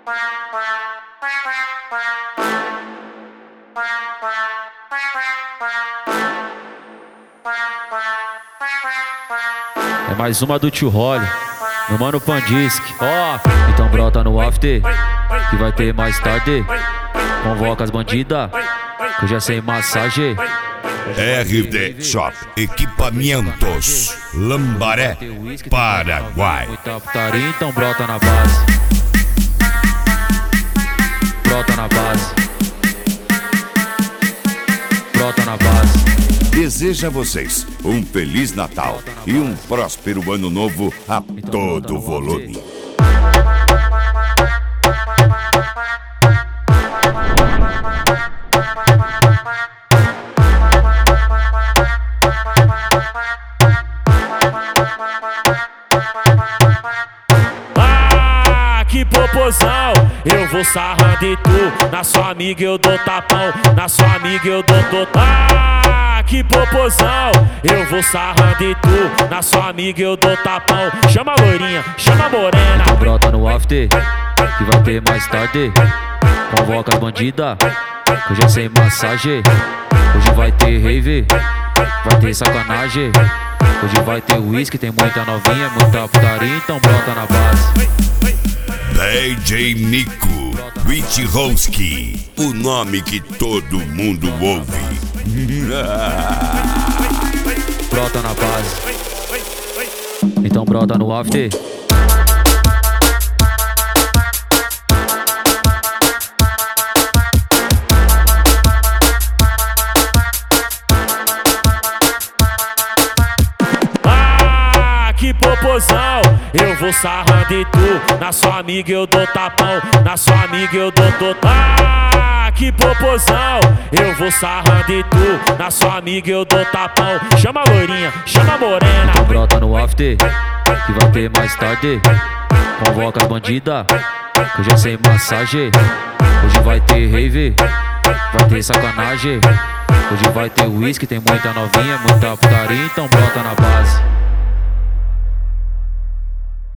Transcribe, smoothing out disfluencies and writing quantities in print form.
É mais uma do Tio Rolly, meu mano Pandisk. Ó, então brota no after, que vai ter mais tarde. Convoca as bandidas, que eu já sei massagem. RD Shop Equipamentos, Lambaré, Paraguai. Muita putaria, então brota na base. Brota na base. Brota na base. Deseja a vocês um Feliz Natal e um próspero Ano Novo a todo volume. Que popozão, eu vou sarrando e tu. Na sua amiga eu dou tapão, na sua amiga eu dou totão. Que popozão, eu vou sarrando e tu. Na sua amiga eu dou tapão. Chama a loirinha, chama a morena. Então brota no after, que vai ter mais tarde. Convoca as bandidas, que eu já sei massagem. Hoje vai ter rave, vai ter sacanagem. Hoje vai ter whisky, tem muita novinha, muita putaria, então brota na base. DJ Nico Wichowski, o nome que todo mundo ouve. Brota na base. Então brota no after. Que popozão, eu vou sarrando e tu. Na sua amiga eu dou tapão, na sua amiga eu dou totão. Que popozão, eu vou sarrando e tu. Na sua amiga eu dou tapão. Chama a loirinha, chama a morena. Então brota no after, que vai ter mais tarde. Convoca as bandidas, que eu já sei massagem. Hoje vai ter rave, vai ter sacanagem. Hoje vai ter whisky, tem muita novinha, muita putaria, então brota na base.